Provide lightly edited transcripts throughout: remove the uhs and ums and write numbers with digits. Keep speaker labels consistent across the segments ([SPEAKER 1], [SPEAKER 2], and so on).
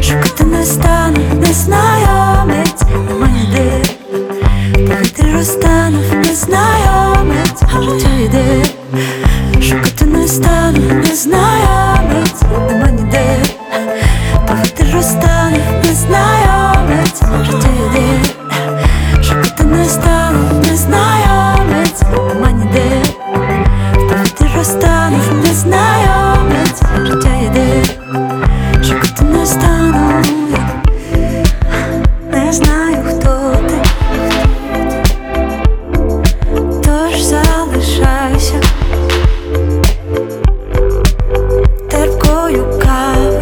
[SPEAKER 1] шукати не стану, незнайомець, нема ніде. Повітря розтанув, незнайомець, життя йде. Шукати не стану, незнайомець, нема ніде. Повітря розтанув, незнайомець, життя йде. Шукати не стану, незнайомець, нема ніде. Повітря розтанув, незнайомець, життя йде. Шукати не стану, не знаю, хто ти, тож залишайся терпкою кави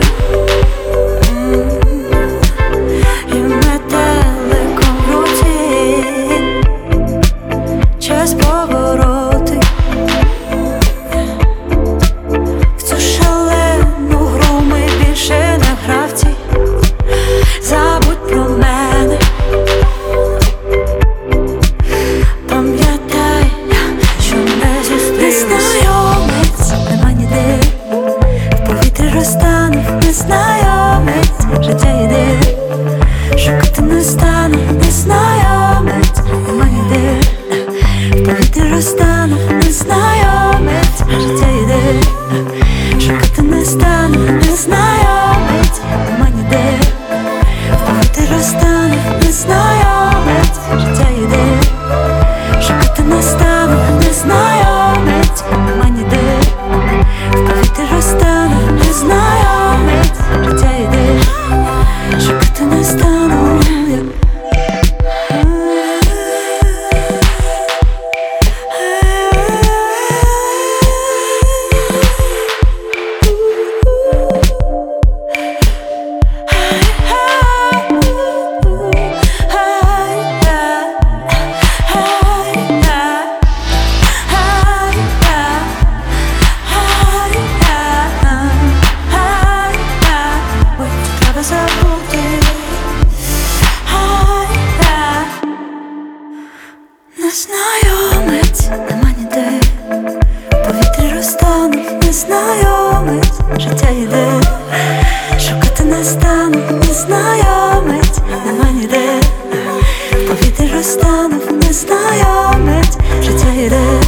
[SPEAKER 1] і метеликом в руці. Час повороти в цю шалену гру ми більше не гравці. Забудь про мене, пам'ятай, що не зустрілись. Незнайомець, нема ніде. В повітрі розтанув, незнайомець, життя йде. Шукати не стану, незнайомець, нема ніде. В повітрі розтанув, незнайомець, життя йде. Шукати не стану, незнайомець, нема ніде. В повітрі розтанув, незнайомець, життя йде. Шукати не стану, незнайомець, нема ніде. В повітрі розтанув, незнайомець, життя йде. Шукати не стану, незнайомець, нема ніде. В повітрі розтанув, незнайомець, життя йде. Шукати не стану, незнайомець, нема ніде. В повітрі розтанув, незнайомець, життя йде.